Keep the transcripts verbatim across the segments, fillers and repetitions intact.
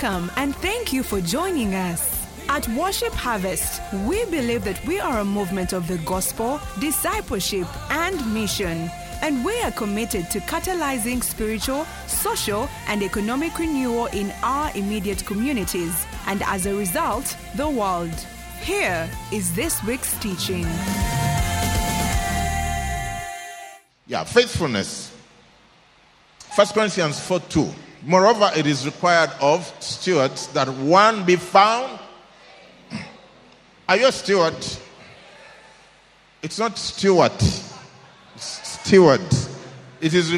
Welcome and thank you for joining us. At Worship Harvest, we believe that we are a movement of the gospel, discipleship, and mission. And we are committed to catalyzing spiritual, social, and economic renewal in our immediate communities, and as a result, the world. Here is this week's teaching. Yeah, faithfulness. First Corinthians four two. Moreover, it is required of stewards that one be found. Are you a steward? It's not steward. It's steward. It is.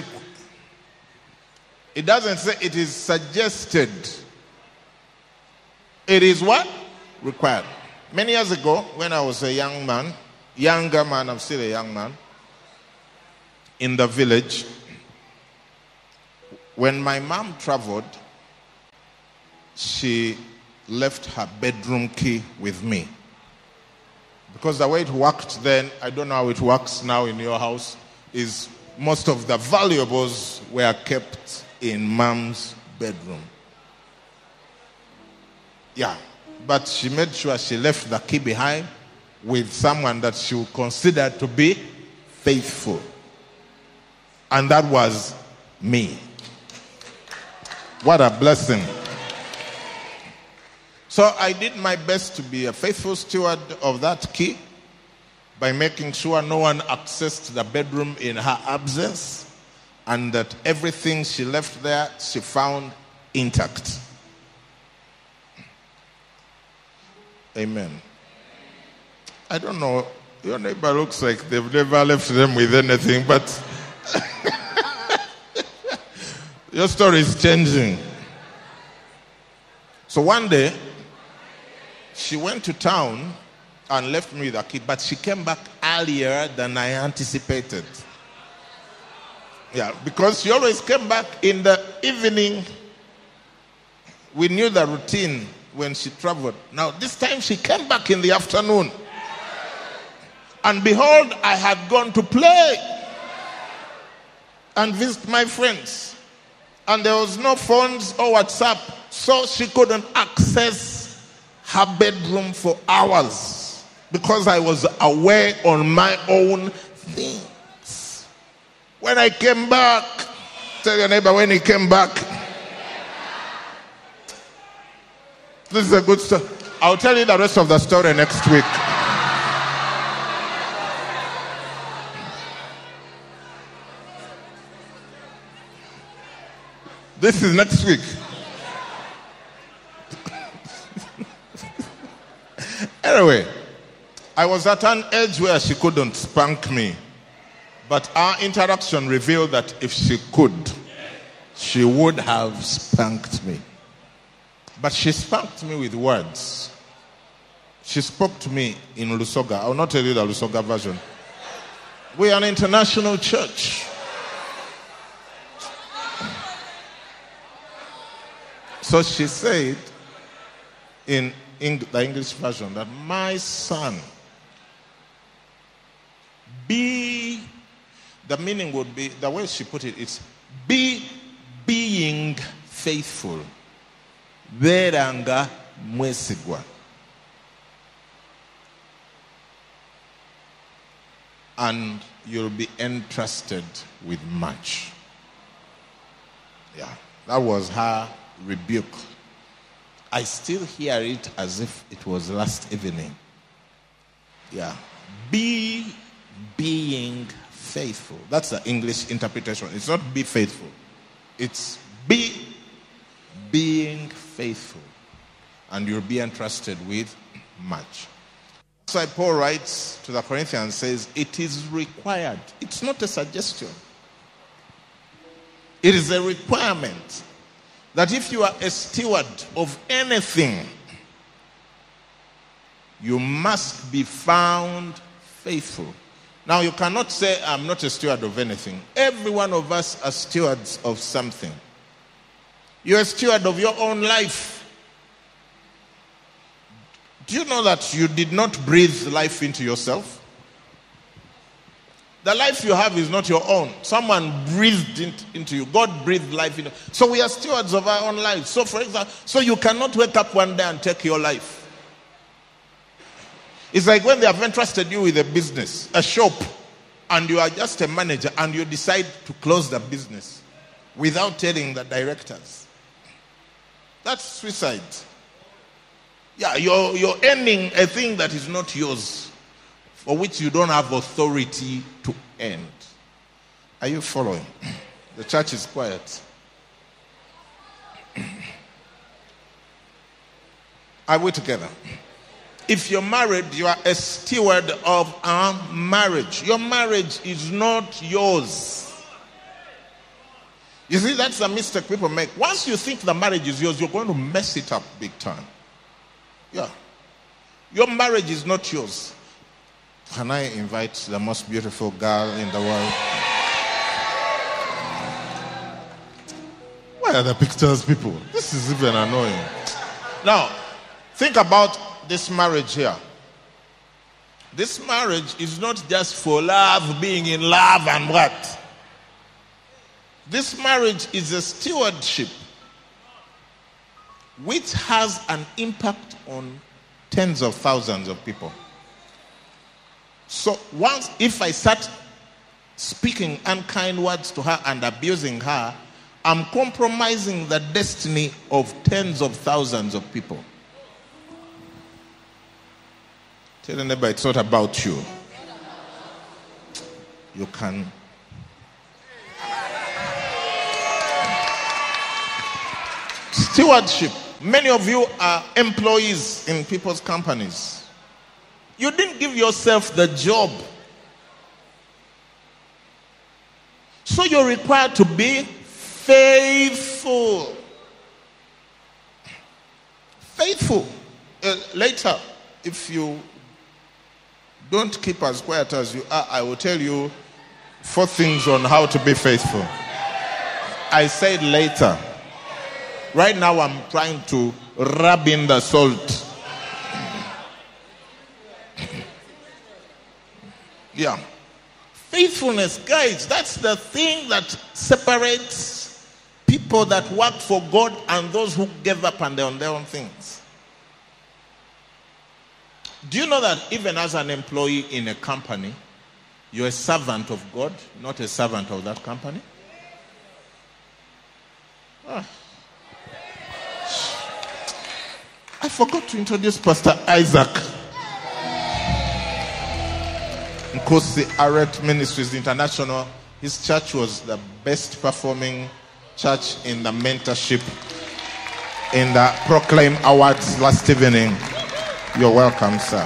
It doesn't say it is suggested. It is what? Required. Many years ago, when I was a young man, younger man, I'm still a young man, in the village, when my mom traveled, she left her bedroom key with me. Because the way it worked then, I don't know how it works now in your house, is most of the valuables were kept in mom's bedroom. Yeah, but she made sure she left the key behind with someone that she would consider to be faithful. And that was me. What a blessing. So I did my best to be a faithful steward of that key by making sure no one accessed the bedroom in her absence and that everything she left there she found intact. Amen. I don't know, your neighbor looks like they've never left them with anything, but your story is changing. So one day, she went to town and left me with a key, but she came back earlier than I anticipated. Yeah, because she always came back in the evening. We knew the routine when she traveled. Now, this time she came back in the afternoon. And behold, I had gone to play and visit my friends. And there was no phones or WhatsApp, so she couldn't access her bedroom for hours because I was away on my own things. When I came back, tell your neighbor when he came back. This is a good story. I'll tell you the rest of the story next week. This is next week. Anyway, I was at an age where she couldn't spank me. But our interaction revealed that if she could, she would have spanked me. But she spanked me with words. She spoke to me in Lusoga. I will not tell you the Lusoga version. We are an international church. So she said in Eng- the English version that my son, be, the meaning would be, the way she put it, it's be being faithful. Veranga mwesigwa. And you'll be entrusted with much. Yeah, that was her rebuke. I still hear it as if it was last evening. Yeah. Be being faithful. That's the English interpretation. It's not be faithful. It's be being faithful. And you'll be entrusted with much. That's why Paul writes to the Corinthians, says, it is required. It's not a suggestion. It is a requirement. That if you are a steward of anything, you must be found faithful. Now, you cannot say, I'm not a steward of anything. Every one of us are stewards of something. You're a steward of your own life. Do you know that you did not breathe life into yourself? The life you have is not your own. Someone breathed it into you. God breathed life into you. So we are stewards of our own lives. So for example, so you cannot wake up one day and take your life. It's like when they have entrusted you with a business, a shop, and you are just a manager and you decide to close the business without telling the directors. That's suicide. Yeah, you're, you're ending a thing that is not yours, for which you don't have authority to end. Are you following? The church is quiet. Are we together? If you're married, you are a steward of a marriage. Your marriage is not yours. You see, that's the mistake people make. Once you think the marriage is yours, you're going to mess it up big time. Yeah. Your marriage is not yours. Can I invite the most beautiful girl in the world? Where are the pictures, people? This is even annoying. Now, think about this marriage here. This marriage is not just for love, being in love and what? This marriage is a stewardship which has an impact on tens of thousands of people. So once, if I start speaking unkind words to her and abusing her, I'm compromising the destiny of tens of thousands of people. Tell the neighbor it's not about you. You can. Stewardship. Many of you are employees in people's companies. You didn't give yourself the job. So you're required to be faithful. Faithful. Uh, later, if you don't keep as quiet as you are, I will tell you four things on how to be faithful. I said later. Right now I'm trying to rub in the salt. Yeah. Faithfulness, guys, that's the thing that separates people that work for God and those who give up on their, on their own things. Do you know that even as an employee in a company, you're a servant of God, not a servant of that company? Ah. I forgot to introduce Pastor Isaac Nkosi Aret Ministries International. His church was the best performing church in the mentorship in the Proclaim Awards last evening. You're welcome, sir.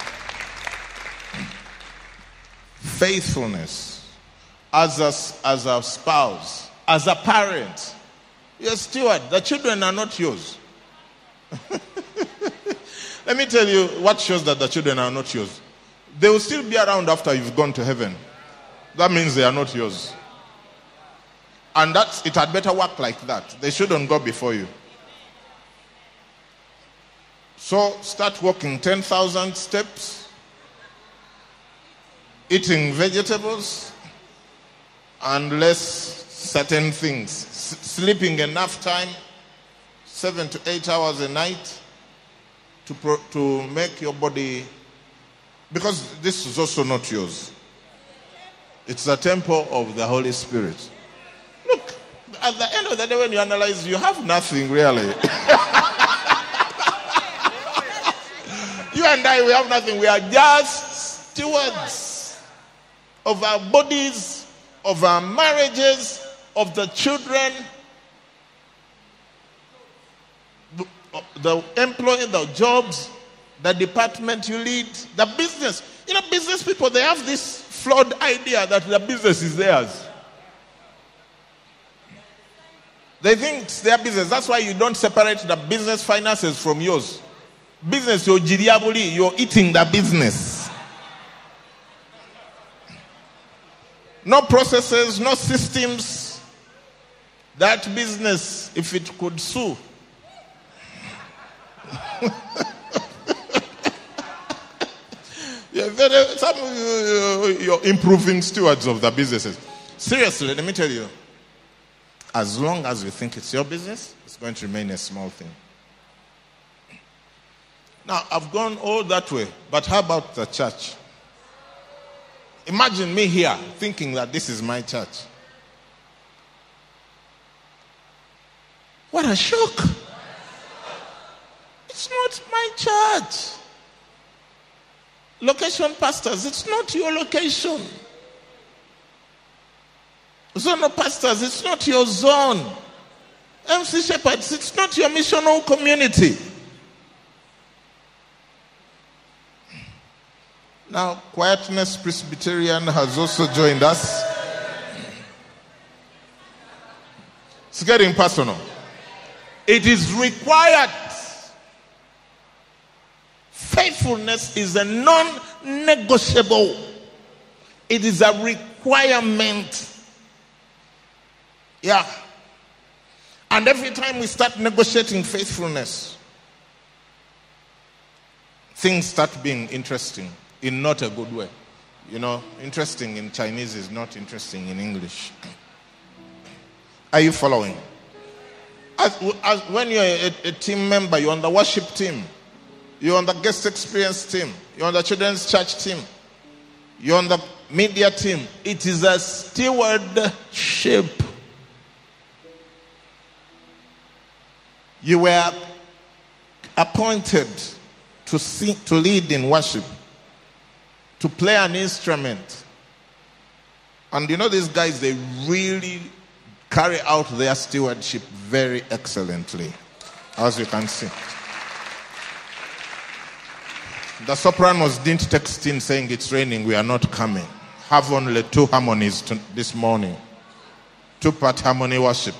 Faithfulness as a, as a spouse, as a parent. You're a steward. The children are not yours. Let me tell you what shows that the children are not yours. They will still be around after you've gone to heaven. That means they are not yours. And that's, it had better work like that. They shouldn't go before you. So start walking ten thousand steps, eating vegetables, and less certain things. S- sleeping enough time, seven to eight hours a night, to pro- to make your body, because this is also not yours. It's the temple of the Holy Spirit. Look, at the end of the day, when you analyze, you have nothing really. You and I, we have nothing. We are just stewards of our bodies, of our marriages, of the children, the, the employee, the jobs, the department you lead, the business. You know, business people, they have this flawed idea that the business is theirs. They think it's their business. That's why you don't separate the business finances from yours. Business, you're jiriabuli, you're eating the business. No processes, no systems. That business, if it could sue. Some uh, you're improving stewards of the businesses. Seriously, let me tell you. As long as you think it's your business, it's going to remain a small thing. Now, I've gone all that way, but how about the church? Imagine me here thinking that this is my church. What a shock. It's not my church. Location pastors, it's not your location. Zonal pastors, it's not your zone. M C Shepherds, it's not your missional community. Now, Quietness Presbyterian has also joined us. It's getting personal. It is required. Faithfulness is a non-negotiable. It is a requirement. Yeah. And every time we start negotiating faithfulness, things start being interesting in not a good way. You know, interesting in Chinese is not interesting in English. Are you following? As, as when you're a, a team member, you're on the worship team, you're on the guest experience team, you're on the children's church team, you're on the media team, it is a stewardship. You were appointed to sing, to lead in worship, to play an instrument. And you know these guys, they really carry out their stewardship very excellently, as you can see. The sopranos didn't text in saying it's raining, we are not coming. Have only two harmonies to, this morning. Two-part harmony worship.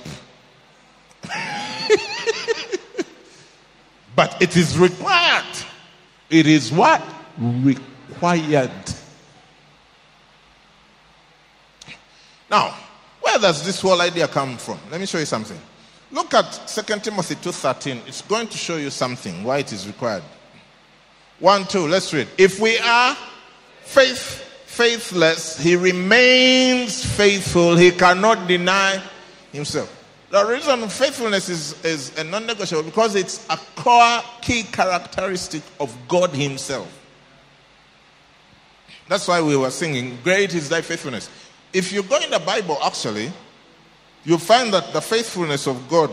But it is required. It is what? Required. Now, where does this whole idea come from? Let me show you something. Look at Second Timothy two thirteen. It's going to show you something, why it is required. One, two, let's read. If we are faith, faithless, he remains faithful. He cannot deny himself. The reason faithfulness is, is a non-negotiable because it's a core key characteristic of God himself. That's why we were singing, great is thy faithfulness. If you go in the Bible, actually, you find that the faithfulness of God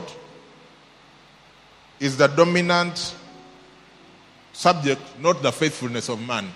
is the dominant subject, not the faithfulness of man.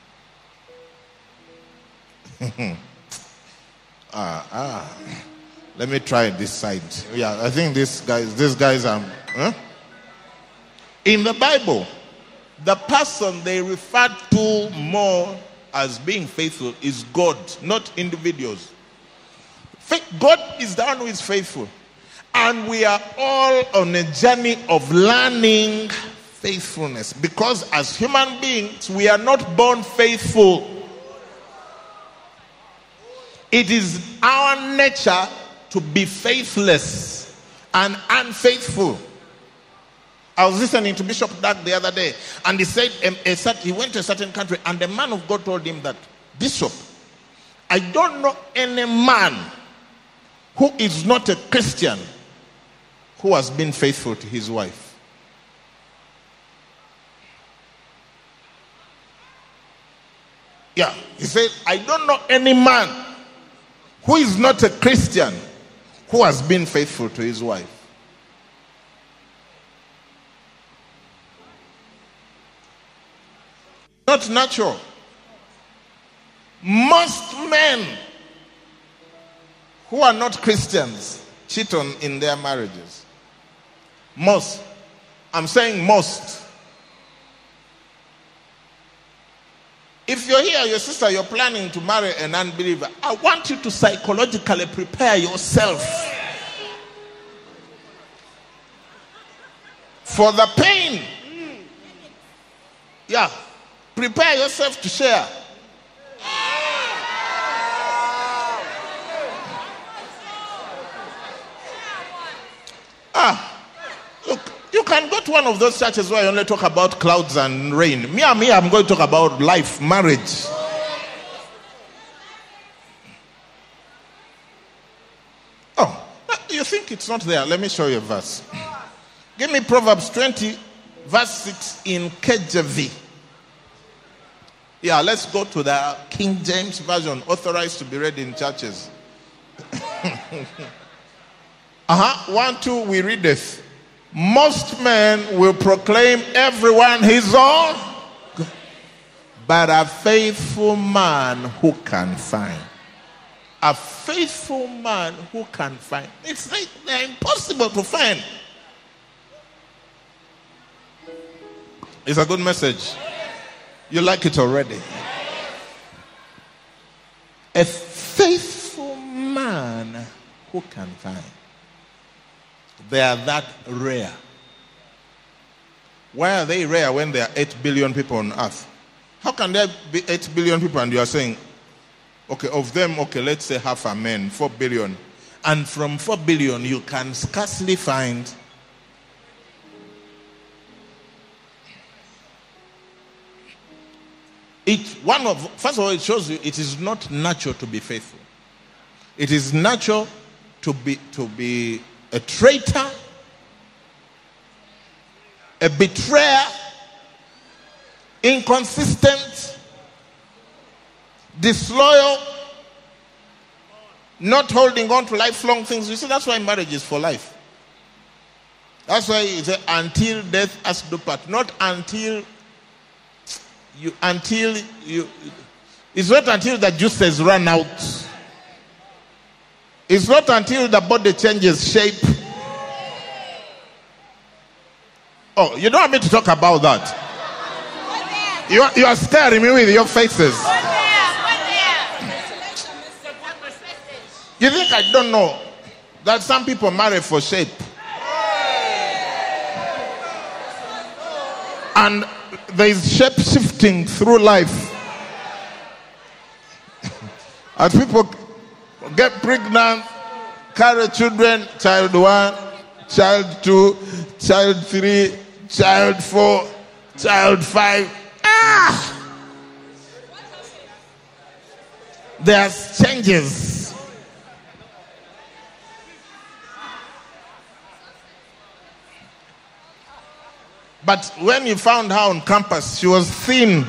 ah, ah. Let me try this side. Yeah, I think these guys, these guys are. Huh? In the Bible, the person they refer to more as being faithful is God, not individuals. God is the one who is faithful. And we are all on a journey of learning faithfulness. Because as human beings, we are not born faithful. It is our nature to be faithless and unfaithful. I was listening to Bishop Doug the other day, and he said um, a, he went to a certain country, and the man of God told him that, Bishop, I don't know any man who is not a Christian who has been faithful to his wife. Yeah, he said, I don't know any man who is not a Christian who has been faithful to his wife. Not natural. Most men who are not Christians cheat on in their marriages. Most. I'm saying most. If you're here, your sister, you're planning to marry an unbeliever, I want you to psychologically prepare yourself for the pain. Yeah. Prepare yourself to share. Ah, look, you can go to one of those churches where I only talk about clouds and rain. Me, me, I'm going to talk about life, marriage. Oh, you think it's not there? Let me show you a verse. Give me Proverbs twenty, verse six in K J V. Yeah, let's go to the King James Version, authorized to be read in churches. uh-huh. One, two, we read this. Most men will proclaim everyone his own, but a faithful man who can find. A faithful man who can find. It's like they're impossible to find. It's a good message. You like it already. A faithful man who can find. They are that rare. Why are they rare when there are eight billion people on earth? How can there be eight billion people and you are saying, okay, of them, okay, let's say half are men, four billion. And from four billion, you can scarcely find it. One of, first of all, it shows you it is not natural to be faithful. It is natural to be to be a traitor, a betrayer, inconsistent, disloyal, not holding on to lifelong things. You see, that's why marriage is for life. That's why you say until death us do part, not until you until you. It's not until the juices run out. It's not until the body changes shape. Oh, you don't want me to talk about that. You are, you are scaring me with your faces. You think I don't know that some people marry for shape? And there is shape shifting through life. As people get pregnant, carry children, child one, child two, child three, child four, child five. Ah! There's changes. But when you found her on campus, she was thin.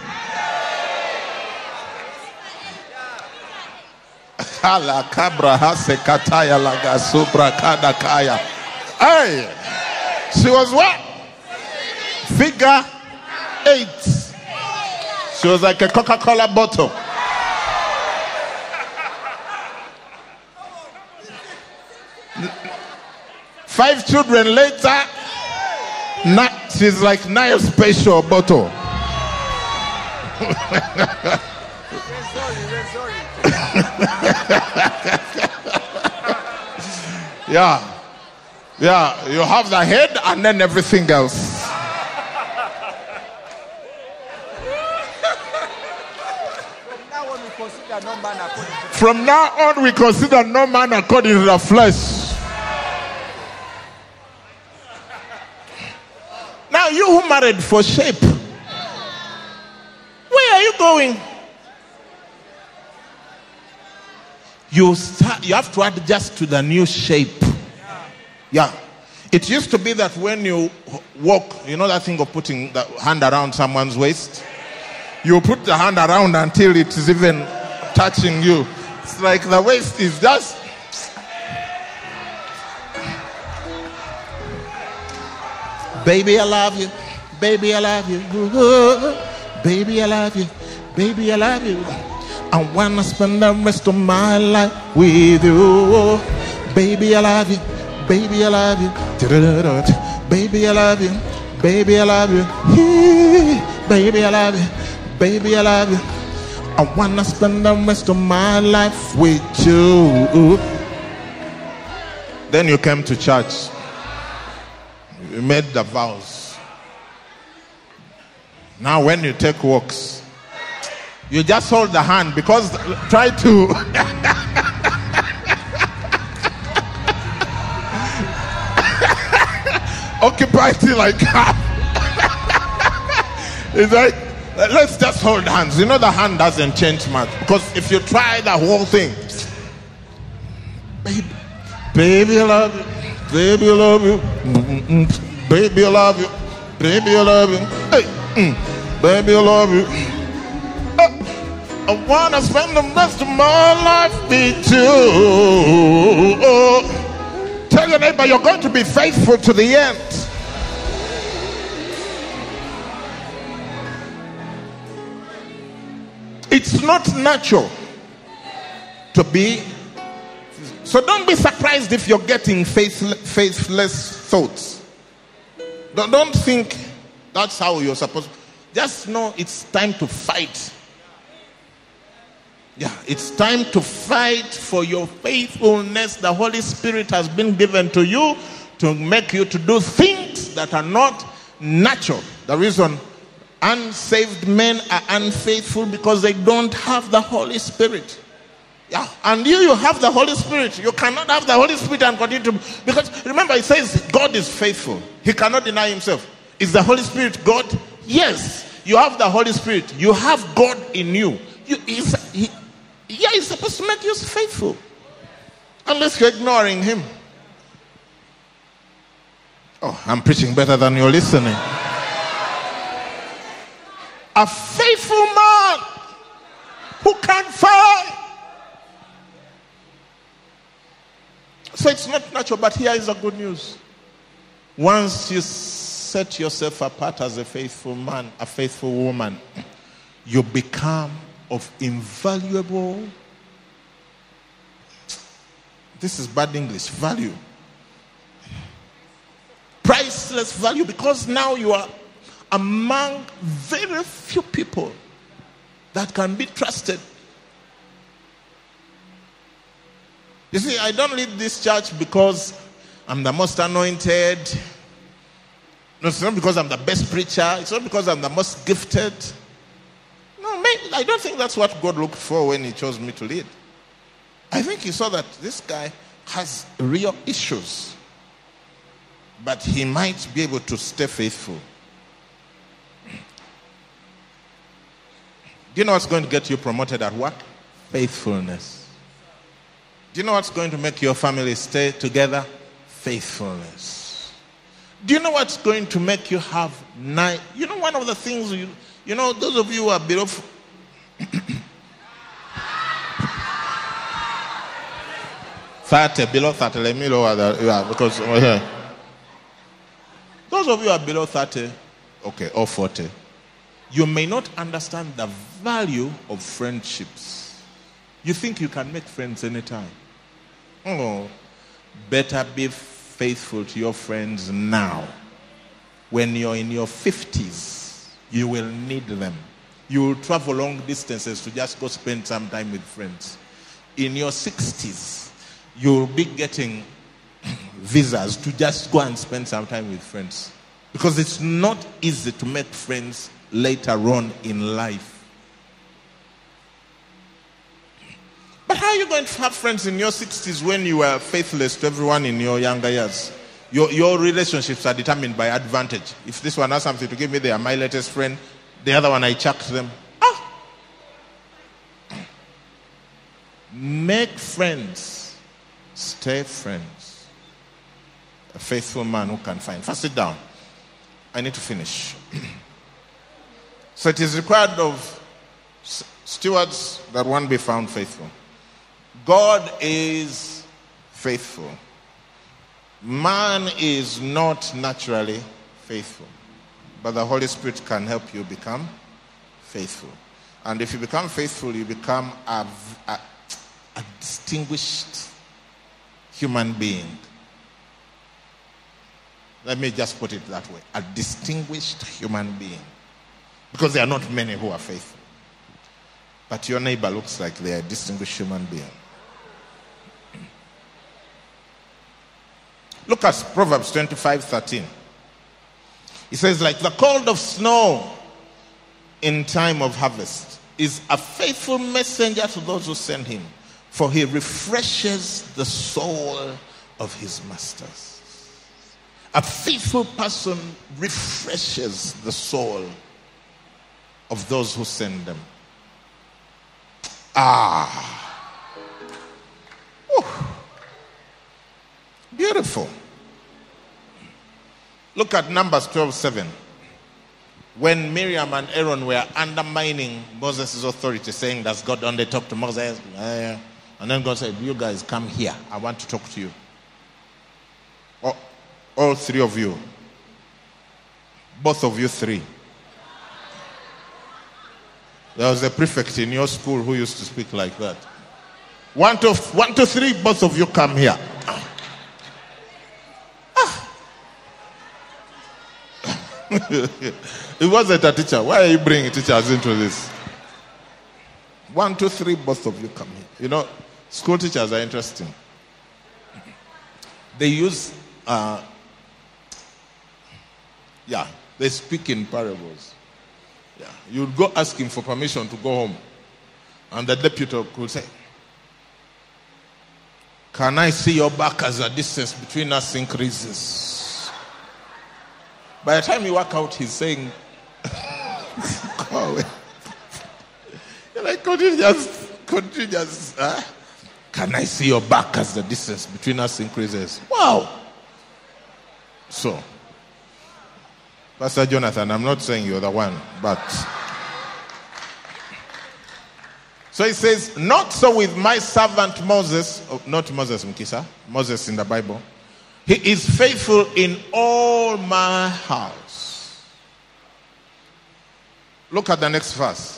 Hala kabra hase kataya laga subra kada kaya. Hey, she was what? Figure eight. She was like a Coca-Cola bottle. Five children later, not, she's like nine special bottle. Yeah. Yeah. You have the head and then everything else. From now on, we consider no man according to the flesh. Now, you who married for shape, where are you going? You start, you have to adjust to the new shape. Yeah. It used to be that when you walk, you know that thing of putting the hand around someone's waist? You put the hand around until it is even touching you. It's like the waist is just... Baby, I love you. Baby, I love you. Ooh, baby, I love you. Baby, I love you. I wanna spend the rest of my life with you. Baby, I love you. Baby, I love you. Baby, I love you. Baby, I love you. Baby, I love you. Baby, I love you. I wanna spend the rest of my life with you. Then you came to church. You made the vows. Now when you take walks, you just hold the hand because try to occupy fighting like that. It's like, let's just hold hands. You know, the hand doesn't change much. Because if you try the whole thing, baby, baby, I love you. Baby, I love you. Mm-mm. Baby, I love you. Baby, I love you. Hey, mm. Baby, I love you. Uh, I want to spend the rest of my life with you. Oh. Tell your neighbor you're going to be faithful to the end. It's not natural to be. So don't be surprised if you're getting faithless, faithless thoughts. Don't, don't think that's how you're supposed to. Just know it's time to fight. Yeah, it's time to fight for your faithfulness. The Holy Spirit has been given to you to make you to do things that are not natural. The reason unsaved men are unfaithful because they don't have the Holy Spirit. Yeah, and you, you have the Holy Spirit. You cannot have the Holy Spirit and continue to, because remember it says God is faithful. He cannot deny himself. Is the Holy Spirit God? Yes. You have the Holy Spirit. You have God in you. you he's, he, yeah, he's supposed to make you faithful. Unless you're ignoring him. Oh, I'm preaching better than you're listening. A faithful man who can fight. So it's not natural, but here is the good news. Once you set yourself apart as a faithful man, a faithful woman, you become of invaluable, this is bad English, value. Priceless value, because now you are among very few people that can be trusted. You see, I don't lead this church because I'm the most anointed. No, it's not because I'm the best preacher. It's not because I'm the most gifted. No, maybe, I don't think that's what God looked for when he chose me to lead. I think he saw that this guy has real issues, but he might be able to stay faithful. Do you know what's going to get you promoted at work? Faithfulness. Do you know what's going to make your family stay together? Faithfulness. Do you know what's going to make you have night? You know, one of the things, you, you know, those of you who are below thirty, below thirty, let me lower that, yeah, because oh, yeah. Those of you who are below thirty, okay, or forty, you may not understand the value of friendships. You think you can make friends anytime. Oh, better be faithful to your friends now. When you're in your fifties, you will need them. You will travel long distances to just go spend some time with friends. In your sixties, you'll be getting visas to just go and spend some time with friends. Because it's not easy to make friends later on in life. But how are you going to have friends in your sixties when you were faithless to everyone in your younger years? Your, your relationships are determined by advantage. If this one has something to give me, they are my latest friend. The other one, I chucked them. Ah! Make friends. Stay friends. A faithful man who can find. First, sit down. I need to finish. So it is required of stewards that one be found faithful. God is faithful. Man is not naturally faithful. But the Holy Spirit can help you become faithful. And if you become faithful, you become a, a, a distinguished human being. Let me just put it that way. A distinguished human being. Because there are not many who are faithful. But your neighbor looks like they are a distinguished human being. Look at Proverbs twenty-five thirteen. It says, like the cold of snow in time of harvest is a faithful messenger to those who send him, for he refreshes the soul of his masters. A faithful person refreshes the soul of those who send them. Ah. Whew. Beautiful. Look at Numbers twelve seven. When Miriam and Aaron were undermining Moses' authority, saying, "Does God only talk to Moses?" And then God said, "You guys come here. I want to talk to you." All, all three of you. Both of you three. There was a prefect in your school who used to speak like that. One, two, one, two, three, both of you come here. It wasn't a teacher. Why are you bringing teachers into this? One, two, three, both of you come here. You know, school teachers are interesting. They use, uh, yeah, they speak in parables. Yeah, you'd go asking for permission to go home, and the deputy could say, "Can I see your back as the distance between us increases?" By the time you work out, he's saying, "Go away." You're like, could you just, could you just, huh? "Can I see your back as the distance between us increases?" Wow. So, Pastor Jonathan, I'm not saying you're the one, but. So he says, "Not so with my servant Moses," oh, not Moses Mkisa, Moses in the Bible. "He is faithful in all my house." Look at the next verse.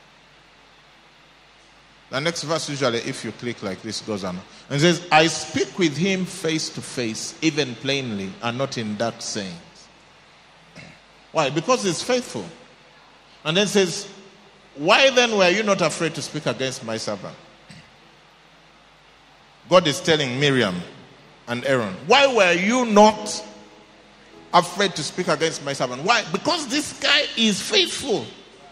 The next verse, usually, if you click like this, goes on. And it says, "I speak with him face to face, even plainly, and not in dark sayings." Why? Because he's faithful. And then says, "Why then were you not afraid to speak against my servant?" God is telling Miriam and Aaron, "Why were you not afraid to speak against my servant?" Why? Because this guy is faithful.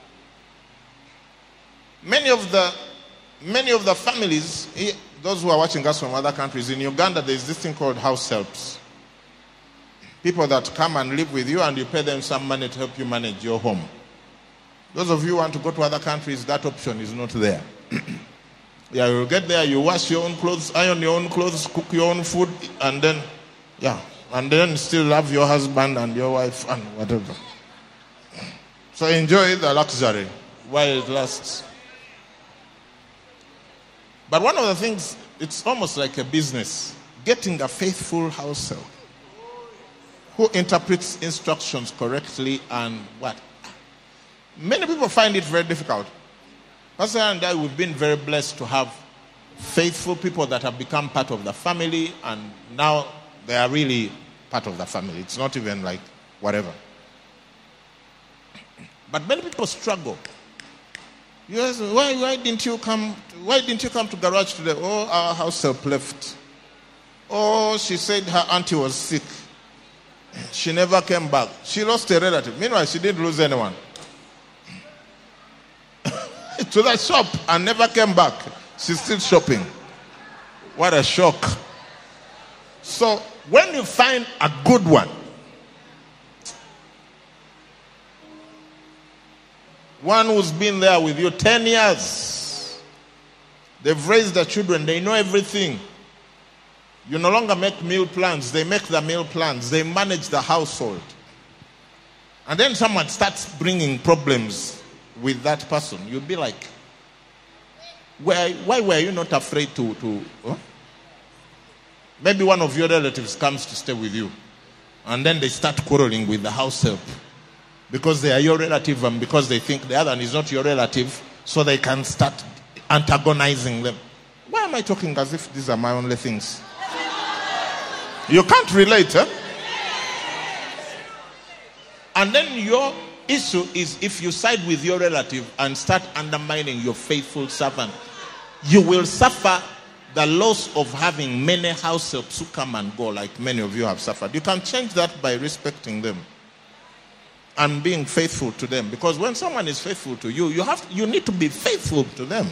Many of the many of the families, those who are watching us from other countries, in Uganda there's this thing called house helps. People that come and live with you and you pay them some money to help you manage your home. Those of you who want to go to other countries, that option is not there. Yeah, you get there, you wash your own clothes, iron your own clothes, cook your own food, and then, yeah, and then still love your husband and your wife and whatever. So enjoy the luxury while it lasts. But one of the things, it's almost like a business. Getting a faithful house help who interprets instructions correctly and what? Many people find it very difficult. Pastor and I, we've been very blessed to have faithful people that have become part of the family, and now they are really part of the family. It's not even like whatever. But many people struggle. Yes, why, why didn't you come? Why didn't you come to garage today? Oh, our house help left. Oh, she said her auntie was sick. She never came back. She lost a relative. Meanwhile, she didn't lose anyone. To the shop and never came back. She's still shopping. What a shock. So when you find a good one, one who's been there with you ten years, they've raised the children, they know everything. You no longer make meal plans, they make the meal plans, they manage the household. And then someone starts bringing problems with that person. You'll be like, why, why were you not afraid to... to huh? Maybe one of your relatives comes to stay with you, and then they start quarreling with the house help because they are your relative and because they think the other one is not your relative, so they can start antagonizing them. Why am I talking as if these are my only things? You can't relate, huh? And then your issue is if you side with your relative and start undermining your faithful servant, you will suffer the loss of having many house helps who come and go like many of you have suffered. You can change that by respecting them and being faithful to them. Because when someone is faithful to you, you have you need to be faithful to them.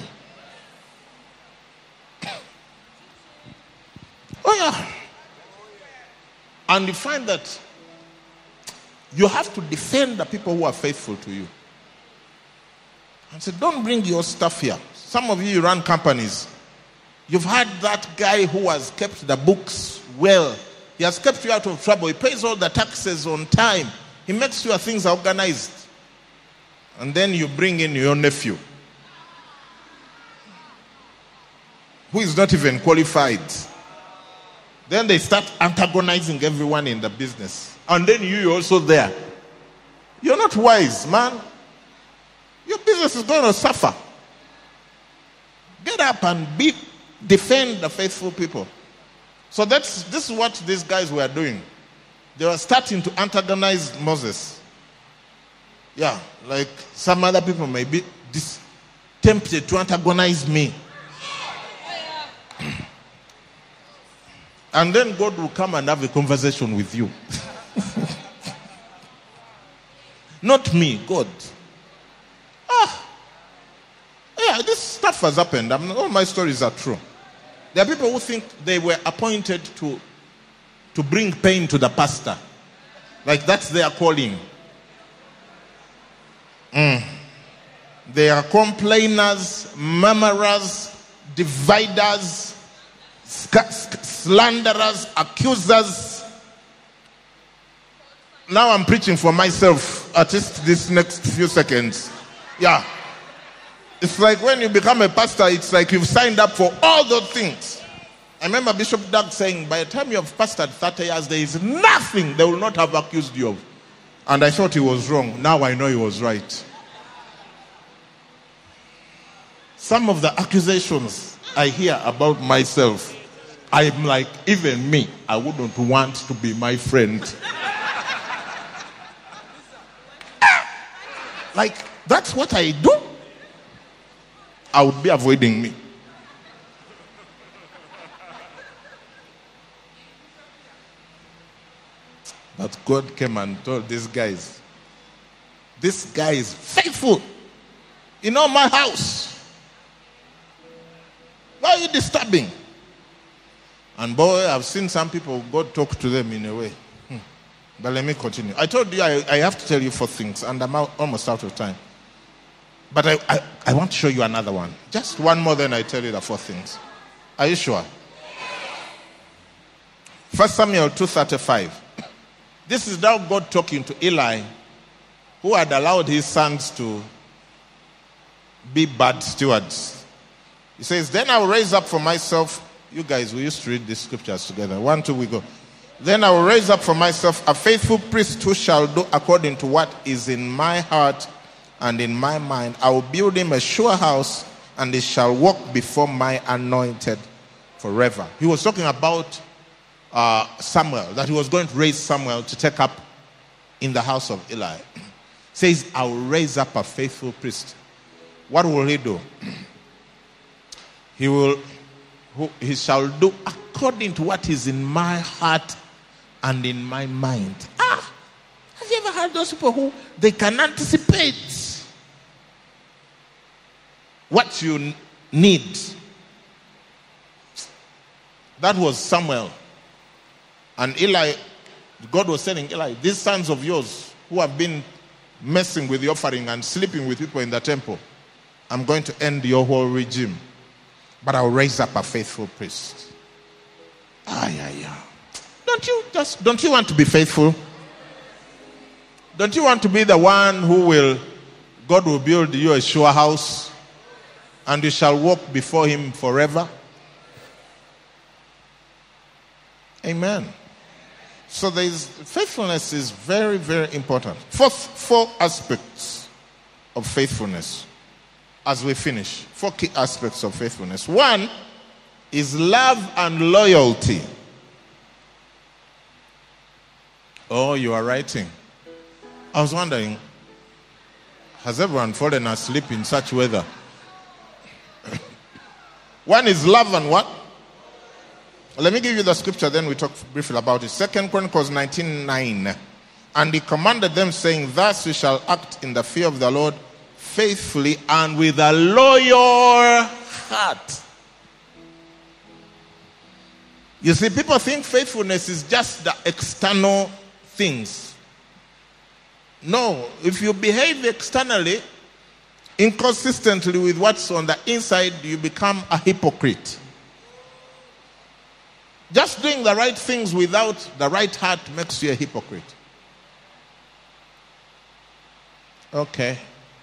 Oh yeah. And you find that you have to defend the people who are faithful to you. And say, don't bring your stuff here. Some of you, you run companies. You've had that guy who has kept the books well. He has kept you out of trouble. He pays all the taxes on time. He makes sure things are organized. And then you bring in your nephew, who is not even qualified. Then they start antagonizing everyone in the business. And then you also there. You're not wise, man. Your business is going to suffer. Get up and be, defend the faithful people. So that's this is what these guys were doing. They were starting to antagonize Moses. Yeah, like some other people may be dis- tempted to antagonize me. And then God will come and have a conversation with you. Not me, God. Ah, yeah, this stuff has happened. I'm, all my stories are true. There are people who think they were appointed to, to bring pain to the pastor. Like that's their calling. Mm. They are complainers, murmurers, dividers, sc- sc- slanderers, accusers. Now I'm preaching for myself, at least this next few seconds. Yeah. It's like when you become a pastor, it's like you've signed up for all those things. I remember Bishop Doug saying, by the time you have pastored thirty years, there is nothing they will not have accused you of. And I thought he was wrong. Now I know he was right. Some of the accusations I hear about myself, I'm like, even me, I wouldn't want to be my friend. Like, that's what I do. I would be avoiding me. But God came and told these guys, this guy is faithful. You know my house. Why are you disturbing? And boy, I've seen some people, God talk to them in a way. Hmm. But let me continue. I told you I, I have to tell you four things, and I'm out, almost out of time. But I, I, I want to show you another one. Just one more, then I tell you the four things. Are you sure? First Samuel two thirty-five. This is now God talking to Eli, who had allowed his sons to be bad stewards. He says, then I will raise up for myself, you guys, we used to read these scriptures together. One, two, we go. Then I will raise up for myself a faithful priest who shall do according to what is in my heart and in my mind. I will build him a sure house, and he shall walk before my anointed forever. He was talking about uh, Samuel, that he was going to raise Samuel to take up in the house of Eli. Says, I will raise up a faithful priest. What will he do? He will, he shall do according to what is in my heart and in my mind. Ah, have you ever heard those people who they can anticipate what you need? That was Samuel. And Eli, God was telling Eli, these sons of yours who have been messing with the offering and sleeping with people in the temple, I'm going to end your whole regime. But I'll raise up a faithful priest. Ah, yeah, yeah. Don't you just don't you want to be faithful? Don't you want to be the one who will, God will build you a sure house, and you shall walk before him forever? Amen. So there is, faithfulness is very, very important. Four, four aspects of faithfulness. As we finish, four key aspects of faithfulness. One is love and loyalty. Oh, you are writing. I was wondering, has everyone fallen asleep in such weather? One is love and what? Let me give you the scripture, then we talk briefly about it. Second Chronicles nineteen nine. And he commanded them, saying, thus you shall act in the fear of the Lord, faithfully and with a loyal heart. You see, people think faithfulness is just the external things. No, if you behave externally inconsistently with what's on the inside, you become a hypocrite. Just doing the right things without the right heart makes you a hypocrite. Okay.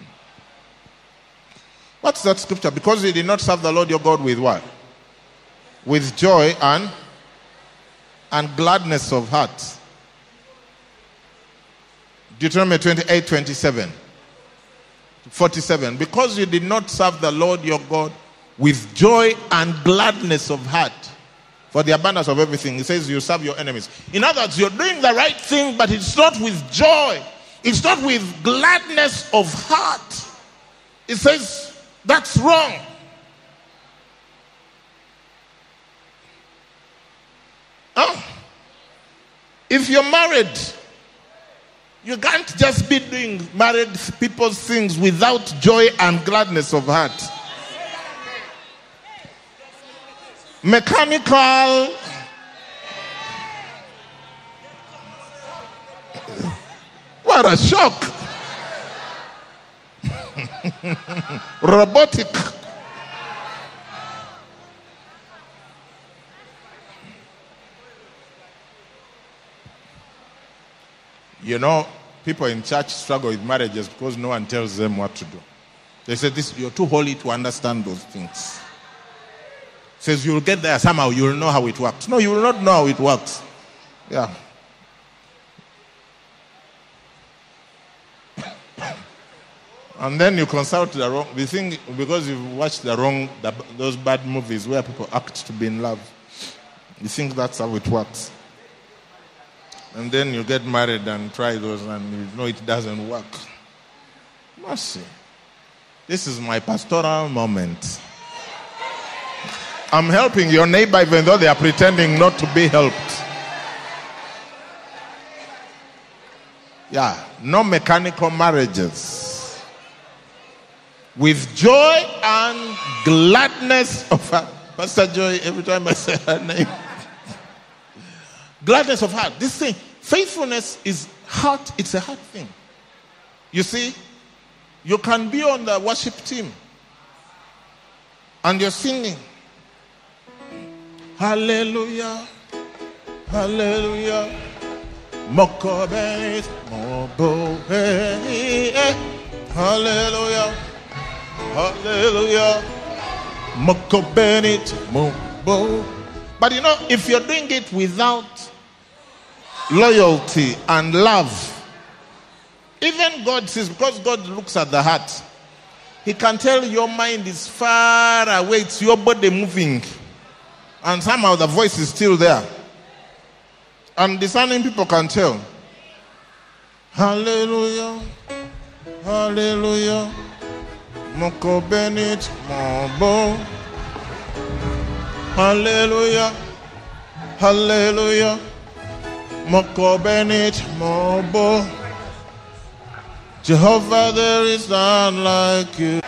What's that scripture? Because you did not serve the Lord your God with what? With joy and and gladness of heart. Deuteronomy twenty-eight, twenty-seven. forty-seven. Because you did not serve the Lord your God with joy and gladness of heart, for the abundance of everything, it says you serve your enemies. In other words, you're doing the right thing, but it's not with joy. It's not with gladness of heart. It says that's wrong. Huh? If you're married, you can't just be doing married people's things without joy and gladness of heart. Mechanical, what a shock. Robotic. You know, people in church struggle with marriages because no one tells them what to do. They say, "This, you're too holy to understand those things." Says you'll get there somehow, you'll know how it works. No, you will not know how it works. Yeah. And then you consult the wrong, the thing, because you've watched the wrong, the, those bad movies where people act to be in love. You think that's how it works. And then you get married and try those and you know it doesn't work. Mercy. This is my pastoral moment. I'm helping your neighbor even though they are pretending not to be helped. Yeah, no mechanical marriages. With joy and gladness of heart. Pastor Joy, every time I say her name. Gladness of heart. This thing, faithfulness is heart, it's a heart thing. You see, you can be on the worship team and you're singing. Hallelujah, hallelujah, Moko Benit, Mobo, hallelujah, hallelujah, Moko Benit, Mobo. But you know, if you're doing it without loyalty and love, even God says, because God looks at the heart, He can tell your mind is far away, it's your body moving. And somehow the voice is still there. And discerning people can tell. Hallelujah. Hallelujah. Moko Benit Mobo. Hallelujah. Hallelujah. Moko Benit Mobo. Jehovah, there is none like you.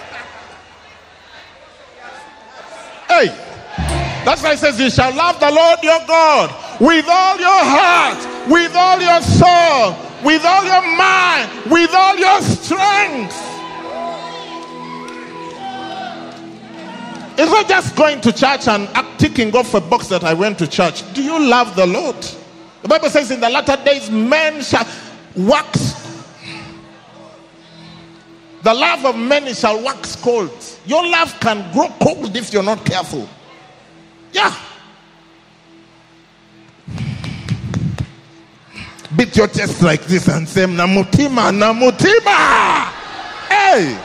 Hey! That's why it says, you shall love the Lord your God with all your heart, with all your soul, with all your mind, with all your strength. It's not just going to church and ticking off a box that I went to church. Do you love the Lord? The Bible says in the latter days, men shall wax. The love of many shall wax cold. Your love can grow cold if you're not careful. Yeah. Beat your chest like this and say, Namutima, Namutima. Hey.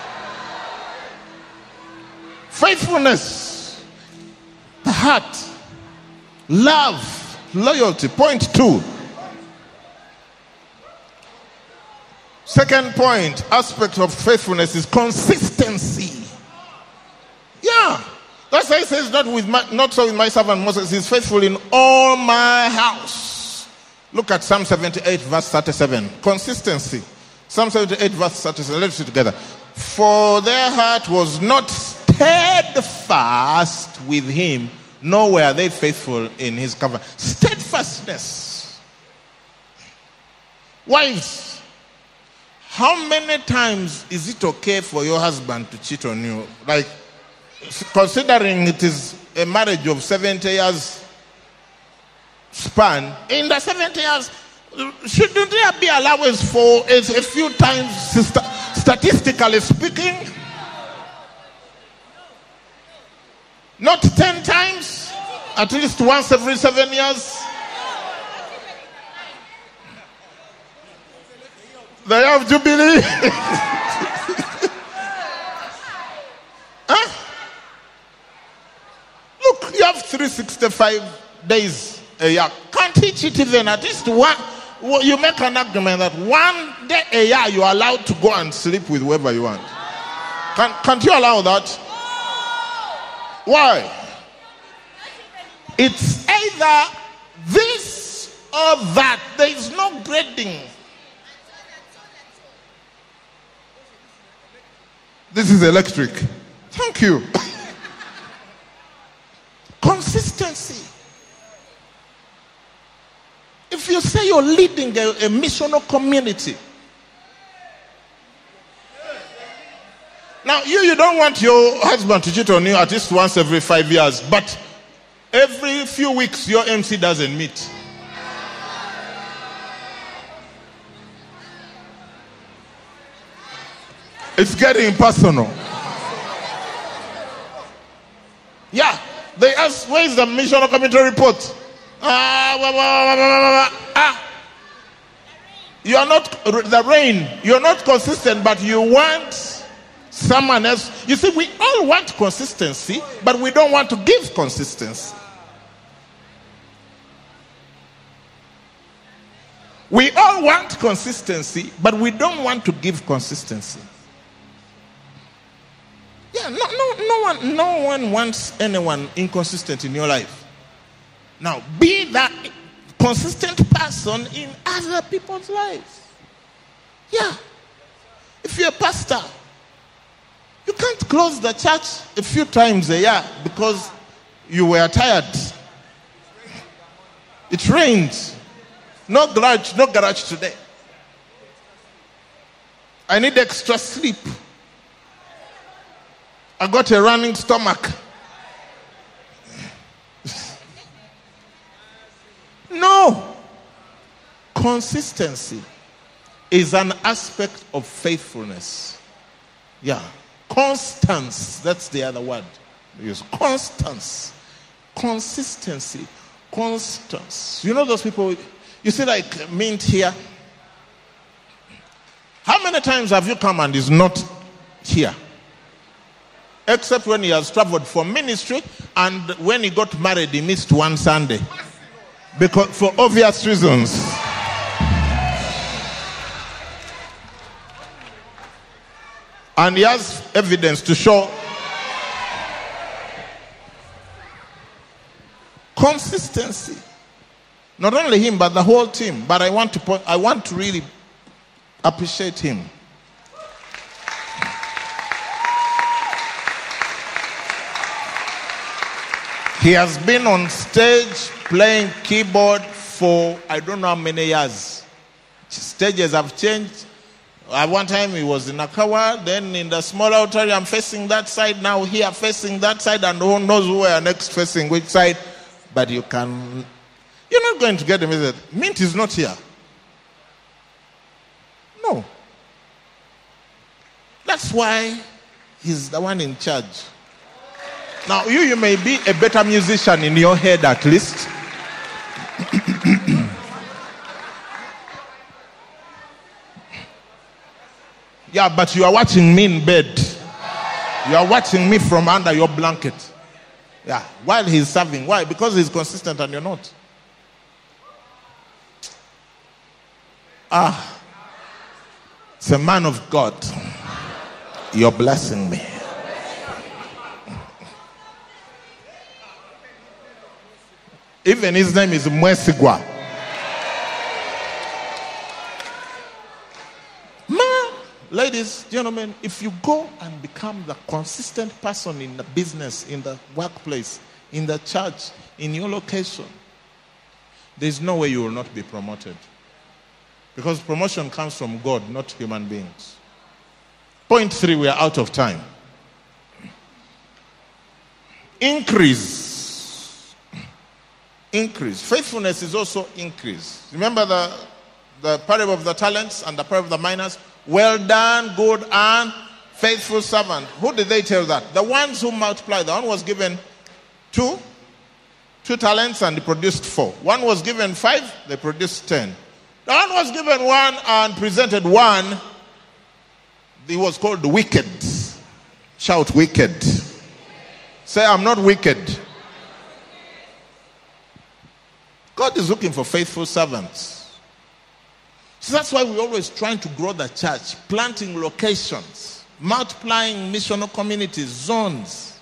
Faithfulness, the heart, love, loyalty. Point two. Second point, aspect of faithfulness is consistency. Yeah. That's why he says, not, with my, not so with my servant Moses, he's faithful in all my house. Look at Psalm seventy-eight, verse thirty-seven. Consistency. Psalm seventy-eight, verse thirty-seven. Let's see together. For their heart was not steadfast with him, nor were they faithful in his covenant. Steadfastness. Wives, how many times is it okay for your husband to cheat on you? Like, considering it is a marriage of seventy years span, in the seventy years, shouldn't there be allowance for a, a few times, sister, statistically speaking? Not ten times, at least once every seven years. The year of Jubilee. Huh? Look, you have three hundred sixty-five days a year. Can't he cheat even at least one? You make an argument that one day a year you are allowed to go and sleep with whoever you want. Can, can't you allow that? Why? It's either this or that. There is no grading. This is electric. Thank you. Consistency. If you say you're leading a, a missional community, now you, you don't want your husband to cheat on you at least once every five years, but every few weeks your M C doesn't meet. It's getting personal. Yeah, they ask, where is the missional committee report? Ah, blah, blah, blah, blah, blah. ah. You are not, the rain, you're not consistent, but you want someone else. You see, we all want consistency, but we don't want to give consistency. We all want consistency, but we don't want to give consistency. Yeah, no, no, no one, no one wants anyone inconsistent in your life. Now, be that consistent person in other people's lives. Yeah. If you're a pastor, you can't close the church a few times a year because you were tired. It rained. No garage, no garage today. I need extra sleep. I got a running stomach. No. Consistency is an aspect of faithfulness. Yeah. Constance. That's the other word. Use constance. Consistency. Constance. You know those people, you see like Mint here? How many times have you come and is not here? Except when he has traveled for ministry, and when he got married, he missed one Sunday. Because for obvious reasons. And he has evidence to show. Consistency. Not only him, but the whole team. But I want to point, I want to really appreciate him. He has been on stage playing keyboard for I don't know how many years. Stages have changed. At one time he was in Akawa, then in the small auditorium facing that side, now here facing that side, and who knows who are next facing which side. But you can, you're not going to get a message. Mint is not here. No. That's why he's the one in charge. Now, you, you may be a better musician in your head at least. Yeah, but you are watching me in bed. You are watching me from under your blanket. Yeah, while he's serving. Why? Because he's consistent and you're not. Ah, it's a man of God. You're blessing me. Even his name is Mwesigwa. Ma, ladies, gentlemen, if you go and become the consistent person in the business, in the workplace, in the church, in your location, there's no way you will not be promoted. Because promotion comes from God, not human beings. Point three, we are out of time. Increase. Increase. Faithfulness is also increase. Remember the, the parable of the talents and the parable of the minas? Well done, good and faithful servant. Who did they tell that? The ones who multiplied. The one was given two, two talents and they produced four. One was given five, they produced ten. The one was given one and presented one. He was called wicked. Shout wicked. Say, I'm not wicked. God is looking for faithful servants. So that's why we're always trying to grow the church, planting locations, multiplying missional communities, zones.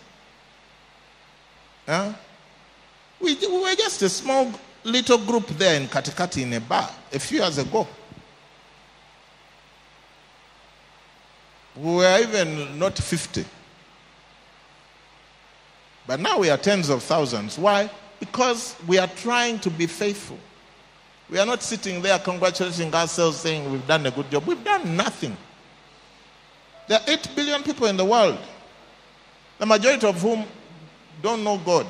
Huh? We, we were just a small little group there in Katikati in a bar a few years ago. We were even not fifty. But now we are tens of thousands. Why? Because we are trying to be faithful. We are not sitting there congratulating ourselves saying we've done a good job. We've done nothing. There are eight billion people in the world, the majority of whom don't know God.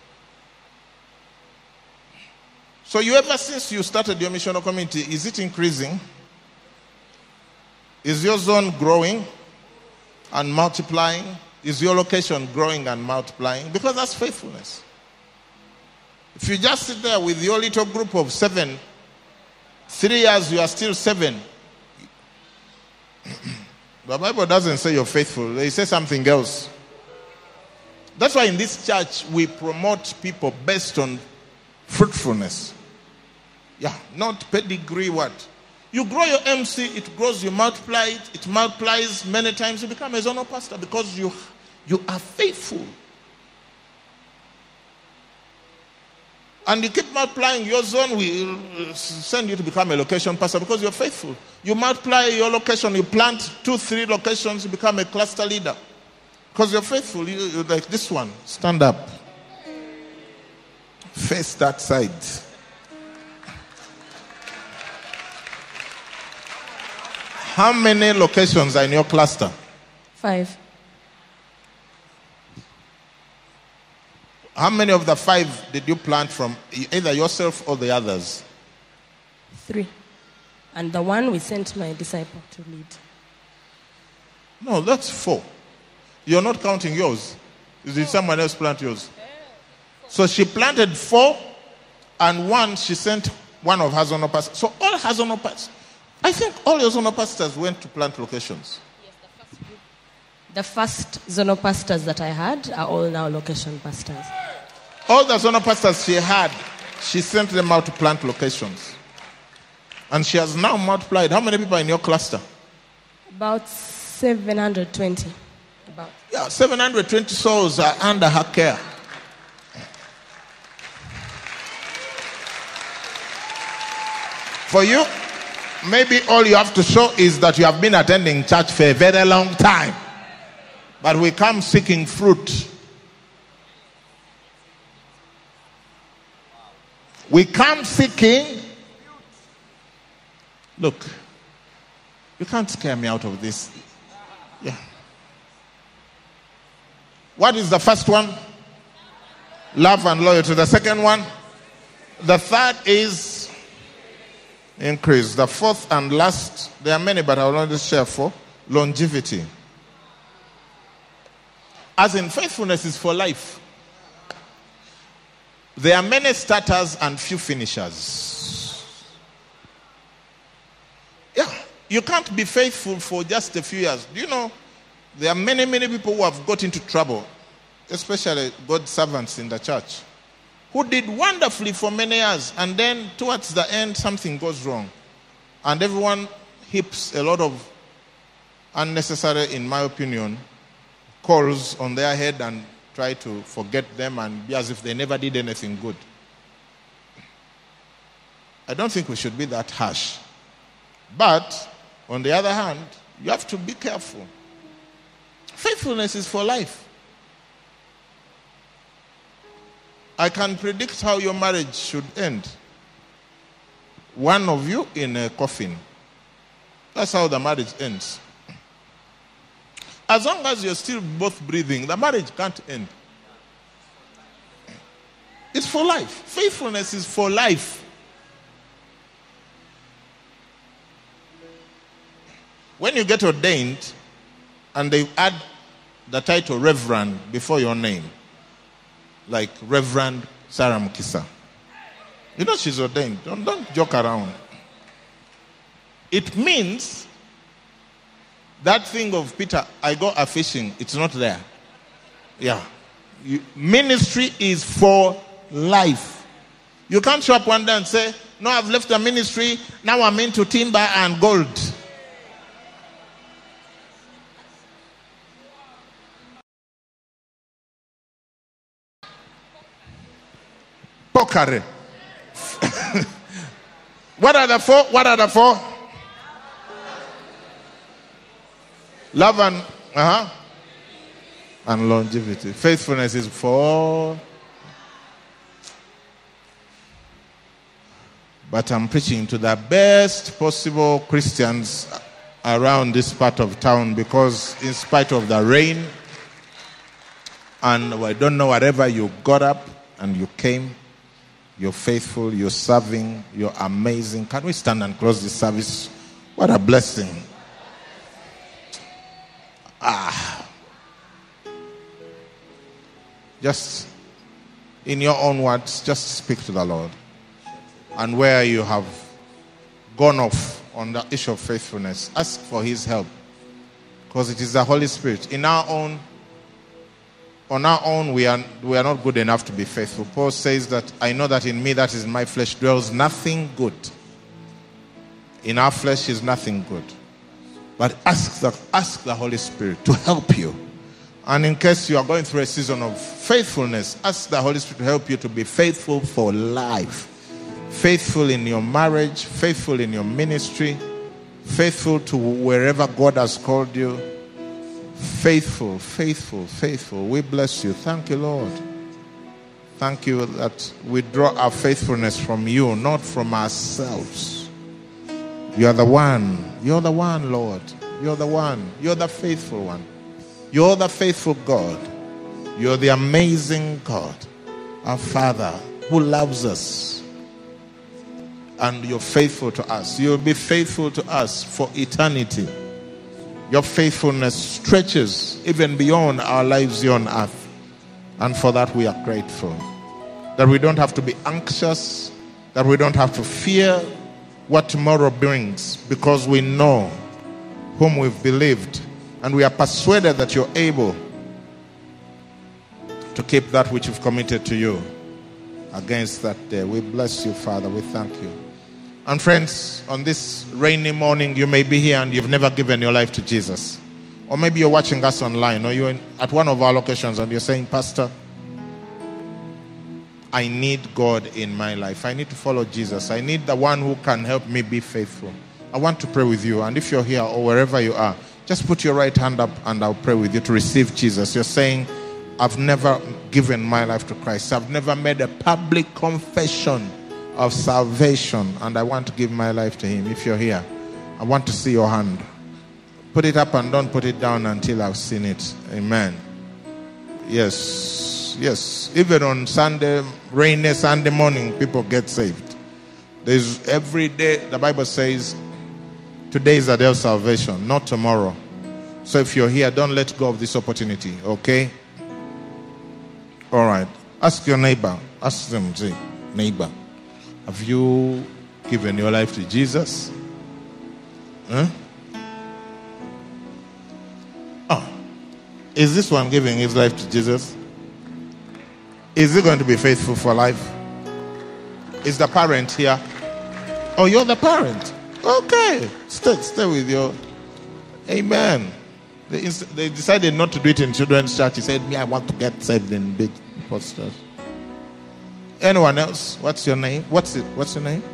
So you ever since you started your missional community, is it increasing? Is your zone growing and multiplying? Is your location growing and multiplying? Because that's faithfulness. If you just sit there with your little group of seven, three years you are still seven. The Bible doesn't say you're faithful. They say something else. That's why in this church we promote people based on fruitfulness. Yeah, not pedigree what. You grow your M C, it grows, you multiply it, it multiplies many times, you become a zonal pastor because you, you are faithful. And you keep multiplying your zone, we will send you to become a location pastor because you're faithful. You multiply your location, you plant two, three locations, you become a cluster leader. Because you're faithful, you, you're like this one, stand up. Face that side. How many locations are in your cluster? Five. How many of the five did you plant from either yourself or the others? Three. And the one we sent my disciple to lead. No, that's four. You're not counting yours. Did someone else plant yours? So she planted four, and one she sent one of her zonal pastors. So all her zonal pastors, I think all your zonal pastors went to plant locations. Yes, the first group. The first zonal pastors that I had are all now location pastors. All the zonal pastors she had, she sent them out to plant locations. And she has now multiplied. How many people are in your cluster? About seven hundred twenty. About. Yeah, seven hundred twenty souls are under her care. For you, maybe all you have to show is that you have been attending church for a very long time. But we come seeking fruit. We come seeking. Look, you can't scare me out of this. Yeah. What is the first one? Love and loyalty. The second one? The third is increase. The fourth and last, there are many, but I will only share four. Longevity. As in, faithfulness is for life. There are many starters and few finishers. Yeah, you can't be faithful for just a few years. Do you know, there are many, many people who have got into trouble, especially God's servants in the church, who did wonderfully for many years, and then towards the end, something goes wrong. And everyone heaps a lot of unnecessary, in my opinion, calls on their head and try to forget them and be as if they never did anything good. I don't think we should be that harsh. But, on the other hand, you have to be careful. Faithfulness is for life. I can predict how your marriage should end. One of you in a coffin. That's how the marriage ends. As long as you're still both breathing, the marriage can't end. It's for life. Faithfulness is for life. When you get ordained and they add the title Reverend before your name, like Reverend Sarah Mukisa, you know she's ordained. Don't, don't joke around. It means that thing of Peter, I go a fishing, it's not there. Yeah. You, ministry is for life. You can't show up one day and say, no, I've left the ministry, now I'm into timber and gold. Pokare. What are the four? What are the four? Love and uh-huh. and longevity. Faithfulness is for. But I'm preaching to the best possible Christians around this part of town, because in spite of the rain and I don't know, whatever you got up and you came, you're faithful, you're serving, you're amazing. Can we stand and close this service? What a blessing. Ah. Just in your own words, just speak to the Lord. And where you have gone off on the issue of faithfulness, ask for his help. Because it is the Holy Spirit. In our own, on our own, we are, we are not good enough to be faithful. Paul says that, I know that in me, that is in my flesh, dwells nothing good. In our flesh is nothing good. But ask the, ask the Holy Spirit to help you. And in case you are going through a season of faithfulness, ask the Holy Spirit to help you to be faithful for life. Faithful in your marriage, faithful in your ministry, faithful to wherever God has called you. Faithful, faithful, faithful. We bless you. Thank you, Lord. Thank you that we draw our faithfulness from you, not from ourselves. You are the one. You're the one, Lord. You're the one. You're the faithful one. You're the faithful God. You're the amazing God, our Father who loves us. And you're faithful to us. You'll be faithful to us for eternity. Your faithfulness stretches even beyond our lives here on earth. And for that we are grateful. That we don't have to be anxious. That we don't have to fear what tomorrow brings. Because we know whom we've believed. And we are persuaded that you're able to keep that which you've committed to you against that day. We bless you, Father. We thank you. And friends, on this rainy morning, you may be here and you've never given your life to Jesus. Or maybe you're watching us online, or you're in, at one of our locations and you're saying, Pastor, I need God in my life. I need to follow Jesus. I need the one who can help me be faithful. I want to pray with you. And if you're here or wherever you are, just put your right hand up and I'll pray with you to receive Jesus. You're saying, I've never given my life to Christ. I've never made a public confession of salvation, and I want to give my life to him. If you're here, I want to see your hand. Put it up and don't put it down until I've seen it. Amen. Yes, yes. Even on Sunday, rainy Sunday morning, people get saved. There's every day, the Bible says, today is the day of salvation, not tomorrow. So if you're here, don't let go of this opportunity, okay? All right. Ask your neighbor. Ask them, say, neighbor, have you given your life to Jesus? Huh? Oh. Is this one giving his life to Jesus? Is he going to be faithful for life? Is the parent here? Oh, you're the parent. Okay. Stay, stay with your... Amen. They, they decided not to do it in children's church. He said, me, I want to get saved in big posters. Anyone else? What's your name? What's it? What's your name?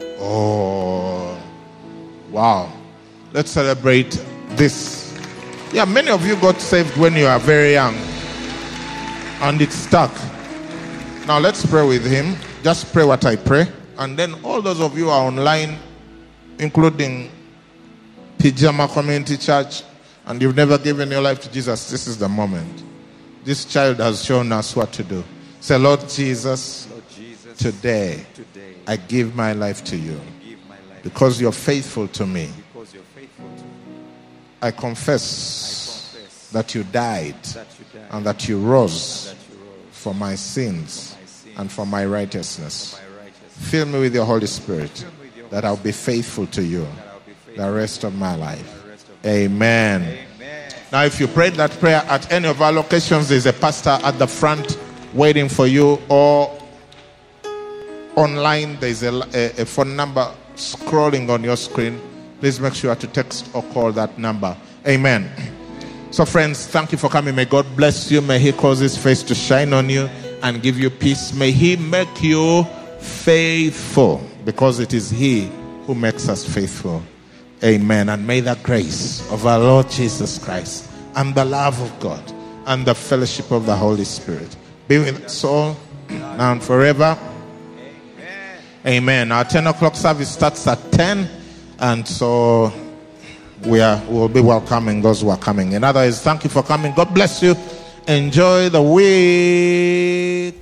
Oh, wow. Let's celebrate this Yeah, many of you got saved when you are very young. And it's stuck. Now let's pray with him. Just pray what I pray. And then all those of you who are online, including Pyjama Community Church, and you've never given your life to Jesus, this is the moment. This child has shown us what to do. Say, Lord Jesus, Lord Jesus, today, today I give my life to you give my life because you're faithful to me. because you're faithful to me. I I confess confess that you died that you died and that you rose and that you rose for my sins for my sins and for my righteousness. for my righteousness. Fill me with your Holy Spirit Fill me with your that Holy I'll be faithful to you Spirit, that I'll be faithful the rest of my life. the rest of my Amen. life. Amen. Now, if you prayed that prayer at any of our locations, there's a pastor at the front waiting for you, or online, there's a, a, a phone number scrolling on your screen. Please make sure to text or call that number. Amen. So, friends, thank you for coming. May God bless you. May He cause His face to shine on you and give you peace. May He make you faithful, because it is He who makes us faithful. Amen. And may the grace of our Lord Jesus Christ and the love of God and the fellowship of the Holy Spirit be with us all now and forever. Amen. Amen. Our ten o'clock service starts at ten, and so we are we will be welcoming those who are coming. In other words, thank you for coming. God bless you. Enjoy the week.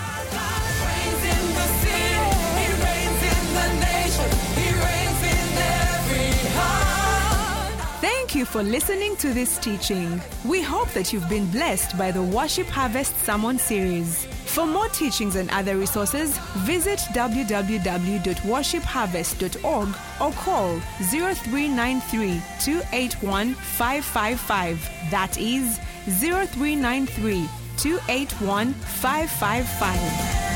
Thank you for listening to this teaching. We hope that you've been blessed by the Worship Harvest Sermon Series. For more teachings and other resources, visit w w w dot worship harvest dot org or call zero three nine three, two eight one, five five five. That is zero three nine three, two eight one, five five five.